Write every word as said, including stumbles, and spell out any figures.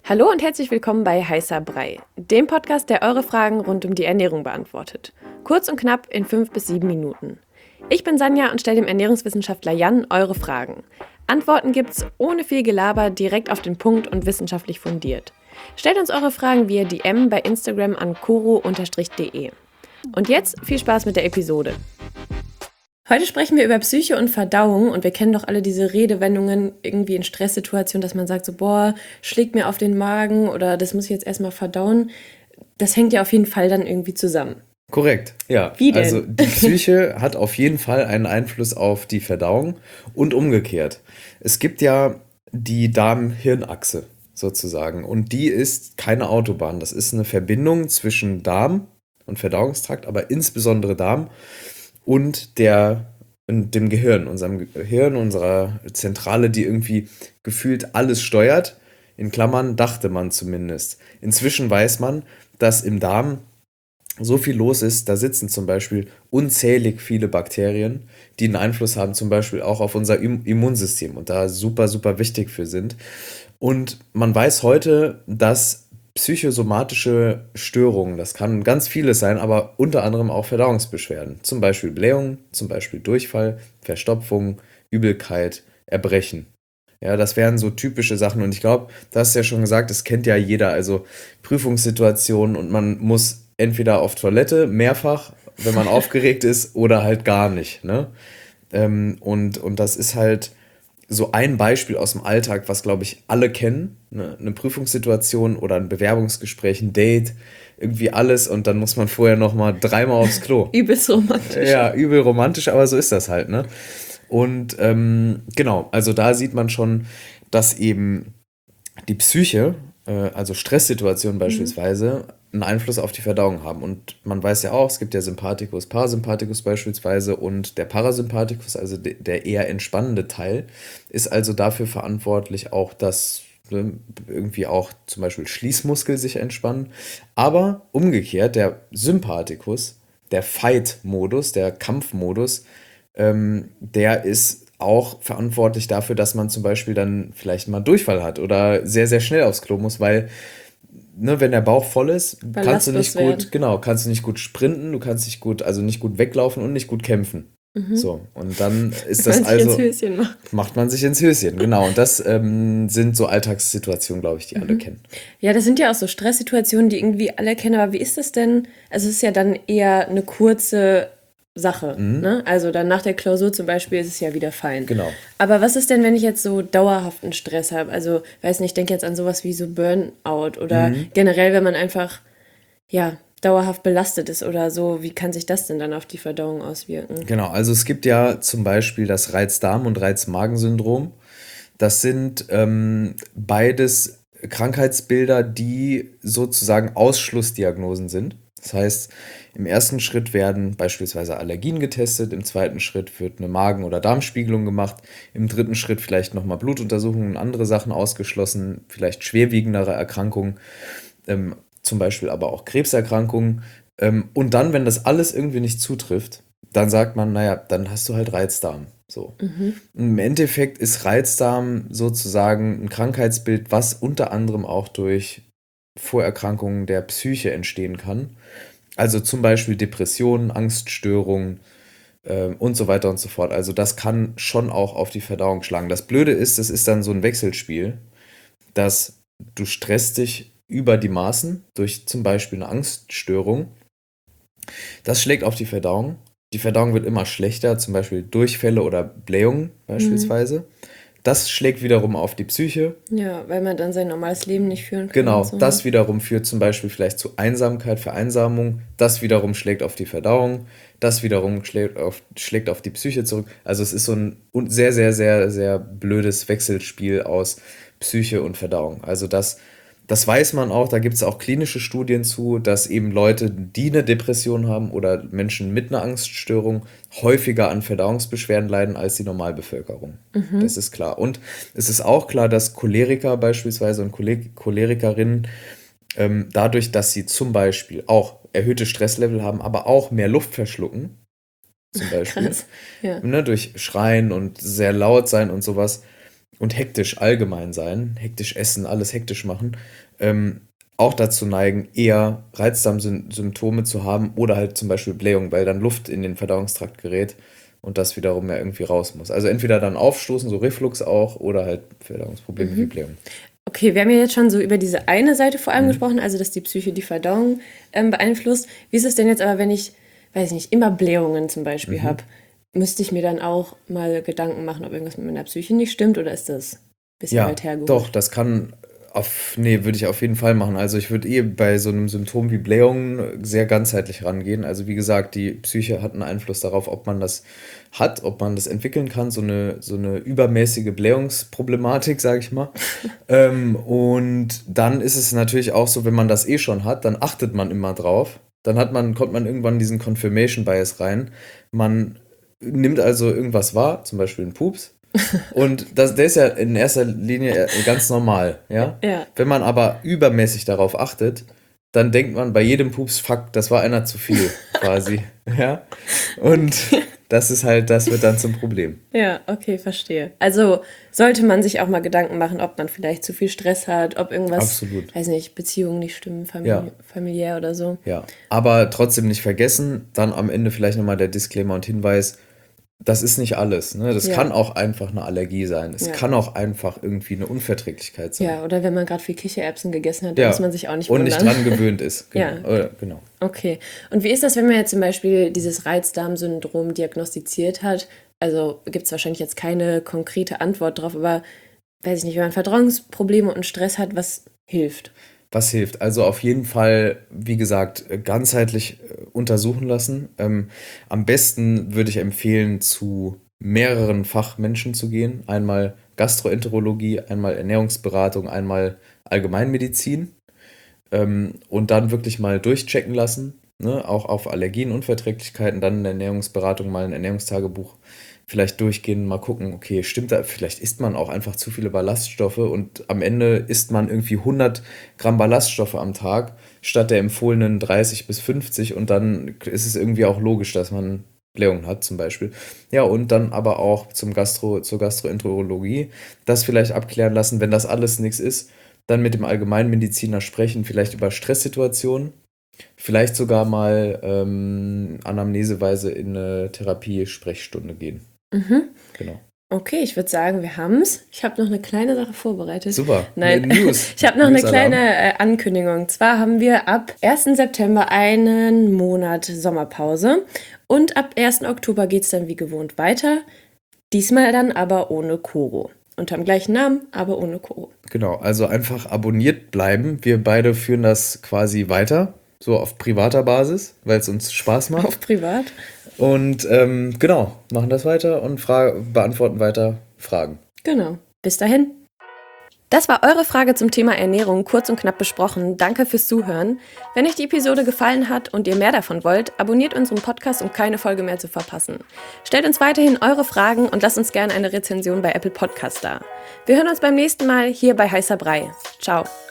Hallo und herzlich willkommen bei Heißer Brei, dem Podcast, der eure Fragen rund um die Ernährung beantwortet. Kurz und knapp in fünf bis sieben Minuten. Ich bin Sanja und stelle dem Ernährungswissenschaftler Jan eure Fragen. Antworten gibt's ohne viel Gelaber, direkt auf den Punkt und wissenschaftlich fundiert. Stellt uns eure Fragen via D M bei Instagram an koro Bindestrich de. Und jetzt viel Spaß mit der Episode. Heute sprechen wir über Psyche und Verdauung und wir kennen doch alle diese Redewendungen irgendwie in Stresssituationen, dass man sagt so, boah, schlägt mir auf den Magen oder das muss ich jetzt erstmal verdauen. Das hängt ja auf jeden Fall dann irgendwie zusammen. Korrekt, ja. Wie denn? Also die Psyche hat auf jeden Fall einen Einfluss auf die Verdauung und umgekehrt. Es gibt ja die Darm-Hirn-Achse sozusagen und die ist keine Autobahn. Das ist eine Verbindung zwischen Darm und Verdauungstrakt, aber insbesondere Darm und der, und dem Gehirn, unserem Gehirn, unserer Zentrale, die irgendwie gefühlt alles steuert. In Klammern dachte man zumindest. Inzwischen weiß man, dass im Darm so viel los ist, da sitzen zum Beispiel unzählig viele Bakterien, die einen Einfluss haben, zum Beispiel auch auf unser Immunsystem und da super, super wichtig für sind. Und man weiß heute, dass psychosomatische Störungen, das kann ganz vieles sein, aber unter anderem auch Verdauungsbeschwerden, zum Beispiel Blähungen, zum Beispiel Durchfall, Verstopfung, Übelkeit, Erbrechen. Ja, das wären so typische Sachen und ich glaube, du hast ja schon gesagt, das kennt ja jeder, also Prüfungssituationen und man muss entweder auf Toilette mehrfach, wenn man aufgeregt ist, oder halt gar nicht, ne? Ähm, und, und das ist halt so ein Beispiel aus dem Alltag, was, glaube ich, alle kennen. Ne? Eine Prüfungssituation oder ein Bewerbungsgespräch, ein Date, irgendwie alles und dann muss man vorher nochmal dreimal aufs Klo. Übelst romantisch. Ja, übel romantisch, aber so ist das halt, ne? Und ähm, genau, also da sieht man schon, dass eben die Psyche, äh, also Stresssituationen beispielsweise, einen Einfluss auf die Verdauung haben. Und man weiß ja auch, es gibt ja Sympathikus, Parasympathikus beispielsweise und der Parasympathikus, also de- der eher entspannende Teil, ist also dafür verantwortlich auch, dass ne, irgendwie auch zum Beispiel Schließmuskel sich entspannen. Aber umgekehrt, der Sympathikus, der Fight-Modus, der Kampfmodus, ähm, der ist auch verantwortlich dafür, dass man zum Beispiel dann vielleicht mal Durchfall hat oder sehr, sehr schnell aufs Klo muss, weil, ne, wenn der Bauch voll ist, kannst du Ballastlos nicht gut, werden. genau, kannst du nicht gut sprinten, du kannst nicht gut, also nicht gut weglaufen und nicht gut kämpfen. So, und dann ist das Man sich ins also, Höschen macht. macht man sich ins Höschen, genau. Und das ähm, sind so Alltagssituationen, glaube ich, die alle kennen. Ja, das sind ja auch so Stresssituationen, die irgendwie alle kennen, aber wie ist das denn? Also es ist ja dann eher eine kurze Sache, ne? Also dann nach der Klausur zum Beispiel ist es ja wieder fein. Genau. Aber was ist denn, wenn ich jetzt so dauerhaften Stress habe? Also, weiß nicht, ich denke jetzt an sowas wie so Burnout oder generell, wenn man einfach, ja, dauerhaft belastet ist oder so, wie kann sich das denn dann auf die Verdauung auswirken? Genau, also es gibt ja zum Beispiel das Reizdarm- und Reizmagensyndrom. Das sind ähm, beides Krankheitsbilder, die sozusagen Ausschlussdiagnosen sind. Das heißt, im ersten Schritt werden beispielsweise Allergien getestet, im zweiten Schritt wird eine Magen- oder Darmspiegelung gemacht, im dritten Schritt vielleicht nochmal Blutuntersuchungen und andere Sachen ausgeschlossen, vielleicht schwerwiegendere Erkrankungen, ähm, zum Beispiel aber auch Krebserkrankungen. Ähm, und dann, wenn das alles irgendwie nicht zutrifft, dann sagt man, naja, dann hast du halt Reizdarm. So. Im Endeffekt ist Reizdarm sozusagen ein Krankheitsbild, was unter anderem auch durch Vorerkrankungen der Psyche entstehen kann. Also zum Beispiel Depressionen, Angststörungen ähm, und so weiter und so fort. Also das kann schon auch auf die Verdauung schlagen. Das Blöde ist, es ist dann so ein Wechselspiel, dass du stresst dich über die Maßen durch zum Beispiel eine Angststörung. Das schlägt auf die Verdauung. Die Verdauung wird immer schlechter, zum Beispiel Durchfälle oder Blähungen beispielsweise. Das schlägt wiederum auf die Psyche. Ja, weil man dann sein normales Leben nicht führen kann. Genau, und so. das wiederum führt zum Beispiel vielleicht zu Einsamkeit, Vereinsamung. Das wiederum schlägt auf die Verdauung. Das wiederum schlägt auf, schlägt auf die Psyche zurück. Also es ist so ein un- sehr, sehr, sehr, sehr blödes Wechselspiel aus Psyche und Verdauung. Also das, das weiß man auch, da gibt es auch klinische Studien zu, dass eben Leute, die eine Depression haben oder Menschen mit einer Angststörung häufiger an Verdauungsbeschwerden leiden als die Normalbevölkerung. Das ist klar. Und es ist auch klar, dass Choleriker beispielsweise und Choler- Cholerikerinnen ähm, dadurch, dass sie zum Beispiel auch erhöhte Stresslevel haben, aber auch mehr Luft verschlucken, zum Beispiel, Krass. Ja. ne, durch Schreien und sehr laut sein und sowas, und hektisch allgemein sein, hektisch essen, alles hektisch machen, ähm, auch dazu neigen, eher Reizdarmsymptome zu haben oder halt zum Beispiel Blähung, weil dann Luft in den Verdauungstrakt gerät und das wiederum ja irgendwie raus muss. Also entweder dann aufstoßen, so Reflux auch, oder halt Verdauungsprobleme Mhm. wie Blähung. Okay, wir haben ja jetzt schon so über diese eine Seite vor allem mhm. gesprochen, also dass die Psyche die Verdauung ähm, beeinflusst. Wie ist es denn jetzt aber, wenn ich, weiß ich nicht, immer Blähungen zum Beispiel mhm. habe? Müsste ich mir dann auch mal Gedanken machen, ob irgendwas mit meiner Psyche nicht stimmt, oder ist das ein bisschen Ja, weit hergeholt? doch, das kann auf, nee, würde ich auf jeden Fall machen. Also ich würde eh bei so einem Symptom wie Blähungen sehr ganzheitlich rangehen. Also wie gesagt, die Psyche hat einen Einfluss darauf, ob man das hat, ob man das entwickeln kann, so eine, so eine übermäßige Blähungsproblematik, sage ich mal. ähm, und dann ist es natürlich auch so, wenn man das eh schon hat, dann achtet man immer drauf. Dann hat man, kommt man irgendwann in diesen Confirmation Bias rein. Man nimmt also irgendwas wahr, zum Beispiel einen Pups. Und das, der ist ja in erster Linie ganz normal, ja? Ja. Wenn man aber übermäßig darauf achtet, dann denkt man bei jedem Pups, fuck, das war einer zu viel, quasi, ja? Und das ist halt, das wird dann zum Problem. Ja, okay, verstehe. Also sollte man sich auch mal Gedanken machen, ob man vielleicht zu viel Stress hat, ob irgendwas, Absolut. weiß nicht, Beziehungen nicht stimmen, famili- Ja. familiär oder so. Ja, aber trotzdem nicht vergessen, dann am Ende vielleicht nochmal der Disclaimer und Hinweis, das ist nicht alles. Ne? Das Ja. kann auch einfach eine Allergie sein. Es Ja. kann auch einfach irgendwie eine Unverträglichkeit sein. Ja, oder wenn man gerade viel Kichererbsen gegessen hat, dann Ja. muss man sich auch nicht Und wundern. nicht dran gewöhnt ist. Genau. Ja. Oder, genau. Okay. Und wie ist das, wenn man jetzt zum Beispiel dieses Reizdarmsyndrom diagnostiziert hat? Also gibt es wahrscheinlich jetzt keine konkrete Antwort drauf, aber weiß ich nicht, wenn man Verdauungsprobleme und Stress hat, was hilft? Was hilft? Also auf jeden Fall, wie gesagt, ganzheitlich untersuchen lassen. Ähm, am besten würde ich empfehlen, zu mehreren Fachmenschen zu gehen. Einmal Gastroenterologie, einmal Ernährungsberatung, einmal Allgemeinmedizin. Ähm, und dann wirklich mal durchchecken lassen. Ne? Auch auf Allergien, Unverträglichkeiten, dann in der Ernährungsberatung mal ein Ernährungstagebuch vielleicht durchgehen, mal gucken, okay, stimmt da, vielleicht isst man auch einfach zu viele Ballaststoffe und am Ende isst man irgendwie hundert Gramm Ballaststoffe am Tag statt der empfohlenen dreißig bis fünfzig und dann ist es irgendwie auch logisch, dass man Blähungen hat zum Beispiel. Ja, und dann aber auch zum Gastro, zur Gastroenterologie das vielleicht abklären lassen, wenn das alles nichts ist, dann mit dem Allgemeinmediziner sprechen, vielleicht über Stresssituationen. Vielleicht sogar mal ähm, anamneseweise in eine Therapie-Sprechstunde gehen. Mhm. Genau. Okay, ich würde sagen, wir haben es. Ich habe noch eine kleine Sache vorbereitet. Super. Nein, Eine News. ich habe noch eine News-Alarm. kleine äh, Ankündigung. Und zwar haben wir ab ersten September einen Monat Sommerpause. Und ab ersten Oktober geht es dann wie gewohnt weiter. Diesmal dann aber ohne Koro. Unter dem gleichen Namen, aber ohne Koro. Genau, also einfach abonniert bleiben. Wir beide führen das quasi weiter. So auf privater Basis, weil es uns Spaß macht. Auf privat. Und ähm, genau, machen das weiter und fra- beantworten weiter Fragen. Genau. Bis dahin. Das war eure Frage zum Thema Ernährung, kurz und knapp besprochen. Danke fürs Zuhören. Wenn euch die Episode gefallen hat und ihr mehr davon wollt, abonniert unseren Podcast, um keine Folge mehr zu verpassen. Stellt uns weiterhin eure Fragen und lasst uns gerne eine Rezension bei Apple Podcasts da. Wir hören uns beim nächsten Mal hier bei Heißer Brei. Ciao.